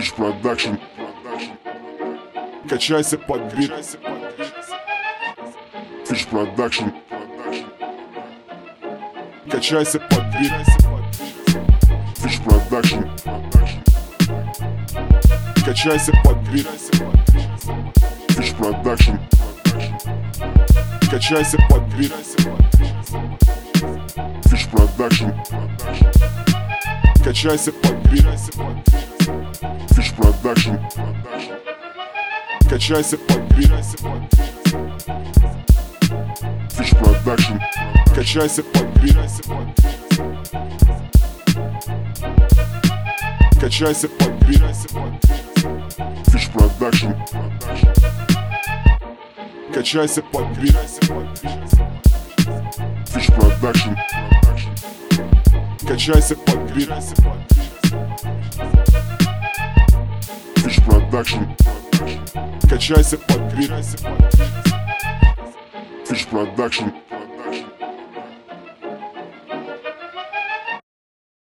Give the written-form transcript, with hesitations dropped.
Fish Production. Качайся под бит. Fish Production. Качайся под бит. Fish Production. Качайся под бит. Fish Production. Качайся под бит. Fish Production. Качайся под бит. Fish Production. Качайся под бит. Fish Production. Качайся под бит. Качайся под бит. Fish Production. Качайся под бит. Fish Production. Качайся под бит. Fish Production. Качайся под бит. Fish Production.